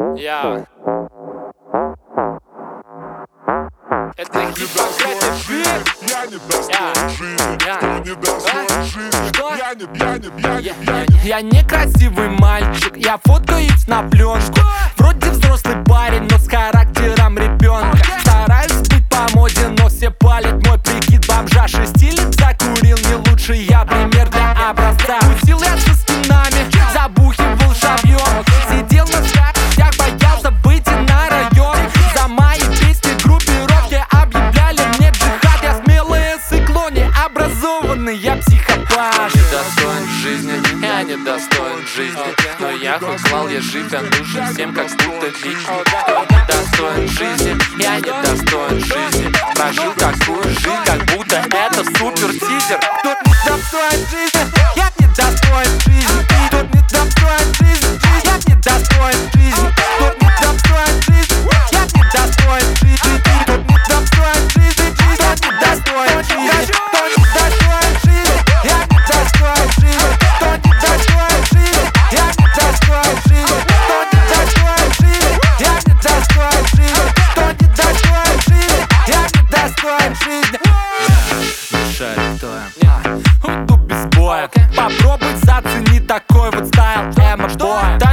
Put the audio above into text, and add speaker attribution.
Speaker 1: Я. Это хип-хоп,
Speaker 2: я не достоин жизни, кто не достоин жизни,
Speaker 3: я некрасивый мальчик, я фоткаюсь на пленку. Вроде взрослый парень, но с характером ребенка. Стараюсь быть по моде, но все палят мой прикид бомжа. 6 лет закурил, не лучший я пример для образца. Тусил я со стенами, забухивал шабьем. Сидел на скачках, боялся выйти на район. За мои песни группировки объявляли мне джихад. Я смелый циклон, необразованный, я психопат.
Speaker 1: Недостоин жизни, я недостоин жизни. Но я хоть клал, я жив, я нужен всем, как будто лично. Кто недостоин жизни, я недостоин жизни. Прожил такую жизнь, как будто это супер тизер.
Speaker 3: Кто недостоин жизни, я недостоин жизни. Кто недостоин жизни, я недостоин жизни. Кто недостоин жизни, я недостоин жизни. Кто недостоин жизни, я недостоин жизни. Кто недостоин жизни, я недостоин жизни. Кто недостоин жизни, я недостоин жизни. Кто недостоин жизни, я недостоин жизни. Кто недостоин жизни, я недостоин жизни. Уйду без боя. Попробуй зацени такой вот стайл эмо-боя.